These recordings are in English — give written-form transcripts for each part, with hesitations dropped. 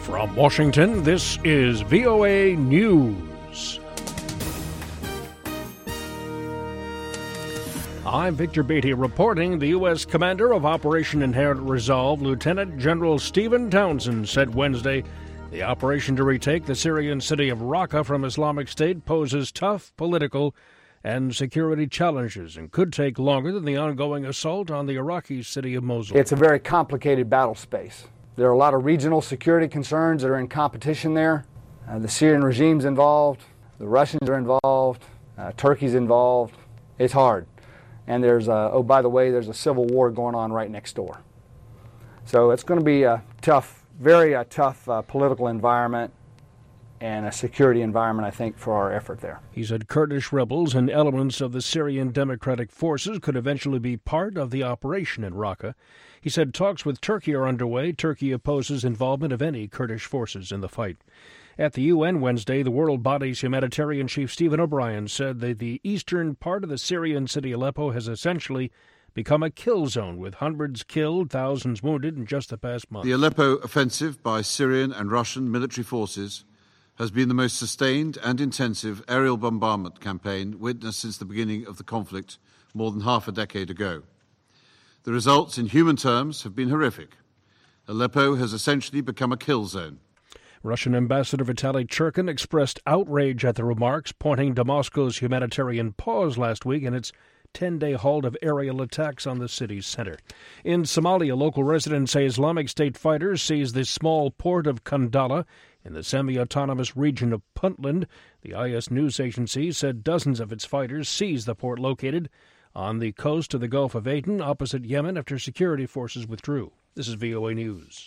From Washington, this is VOA News. I'm Victor Beatty reporting. The U.S. commander of Operation Inherent Resolve, Lieutenant General Stephen Townsend, said Wednesday the operation to retake the Syrian city of Raqqa from Islamic State poses tough political and security challenges and could take longer than the ongoing assault on the Iraqi city of Mosul. It's a very complicated battle space. There are a lot of regional security concerns that are in competition there. The Syrian regime's involved, the Russians are involved, Turkey's involved. It's hard. And there's, by the way, there's a civil war going on right next door. So it's going to be a tough, very tough political environment and a security environment, I think, for our effort there. He said Kurdish rebels and elements of the Syrian Democratic Forces could eventually be part of the operation in Raqqa. He said talks with Turkey are underway. Turkey opposes involvement of any Kurdish forces in the fight. At the UN Wednesday, the world body's humanitarian chief Stephen O'Brien said that the eastern part of the Syrian city Aleppo has essentially become a kill zone, with hundreds killed, thousands wounded in just the past month. The Aleppo offensive by Syrian and Russian military forces has been the most sustained and intensive aerial bombardment campaign witnessed since the beginning of the conflict more than half a decade ago. The results in human terms have been horrific. Aleppo has essentially become a kill zone. Russian Ambassador Vitaly Churkin expressed outrage at the remarks, pointing to Moscow's humanitarian pause last week and its 10-day halt of aerial attacks on the city's center. In Somalia, local residents say Islamic State fighters seized the small port of Kandala in the semi-autonomous region of Puntland. The IS news agency said dozens of its fighters seized the port located on the coast of the Gulf of Aden opposite Yemen after security forces withdrew. This is VOA News.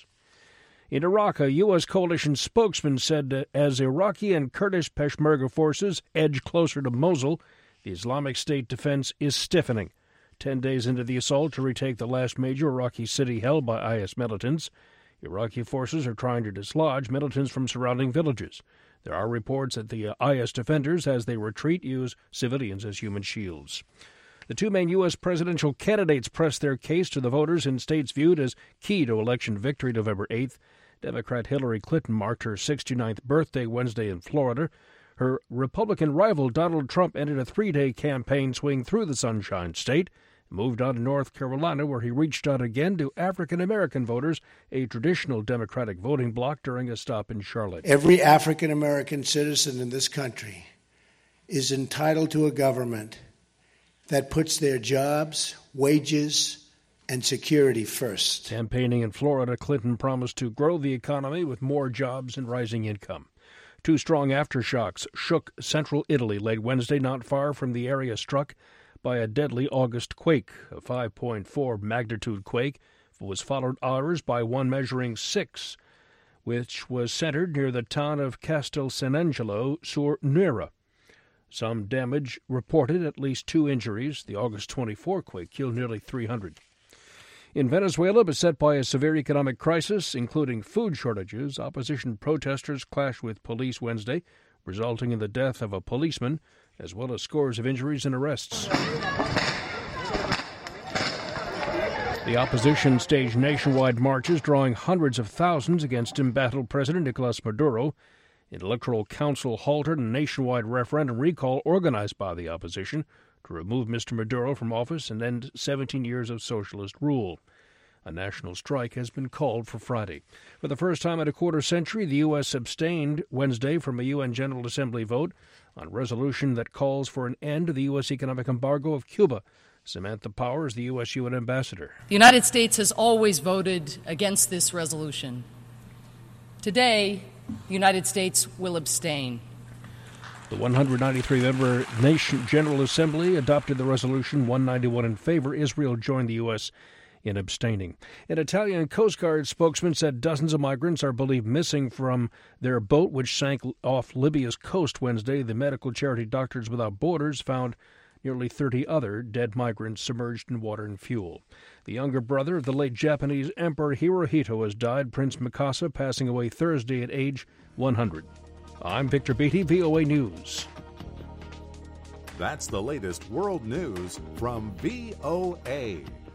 In Iraq, a U.S. coalition spokesman said as Iraqi and Kurdish Peshmerga forces edge closer to Mosul, the Islamic State defense is stiffening. 10 days into the assault to retake the last major Iraqi city held by IS militants, Iraqi forces are trying to dislodge militants from surrounding villages. There are reports that the IS defenders, as they retreat, use civilians as human shields. The two main U.S. presidential candidates pressed their case to the voters in states viewed as key to election victory November 8th. Democrat Hillary Clinton marked her 69th birthday Wednesday in Florida. Her Republican rival Donald Trump ended a 3-day campaign swing through the Sunshine State, moved on to North Carolina, where he reached out again to African-American voters, a traditional Democratic voting bloc, during a stop in Charlotte. Every African-American citizen in this country is entitled to a government that puts their jobs, wages, and security first. Campaigning in Florida, Clinton promised to grow the economy with more jobs and rising income. Two strong aftershocks shook central Italy late Wednesday, not far from the area struck by a deadly August quake. A 5.4 magnitude quake was followed hours by one measuring 6, which was centered near the town of Castel San Angelo sur Nera. Some damage reported, at least 2 injuries. The August 24 quake killed nearly 300. In Venezuela, beset by a severe economic crisis, including food shortages, opposition protesters clashed with police Wednesday, resulting in the death of a policeman, as well as scores of injuries and arrests. The opposition staged nationwide marches, drawing hundreds of thousands against embattled President Nicolas Maduro. An electoral council halted a nationwide referendum recall organized by the opposition to remove Mr. Maduro from office and end 17 years of socialist rule. A national strike has been called for Friday. For the first time in a quarter century, the U.S. abstained Wednesday from a UN General Assembly vote on a resolution that calls for an end to the U.S. economic embargo of Cuba. Samantha Power is the U.S. UN ambassador. The United States has always voted against this resolution. Today, the United States will abstain. The 193-member Nation General Assembly adopted the resolution, 191 in favor. Israel joined the U.S. in abstaining. An Italian Coast Guard spokesman said dozens of migrants are believed missing from their boat, which sank off Libya's coast Wednesday. The medical charity Doctors Without Borders found nearly 30 other dead migrants submerged in water and fuel. The younger brother of the late Japanese Emperor Hirohito has died, Prince Mikasa passing away Thursday at age 100. I'm Victor Beatty, VOA News. That's the latest world news from VOA.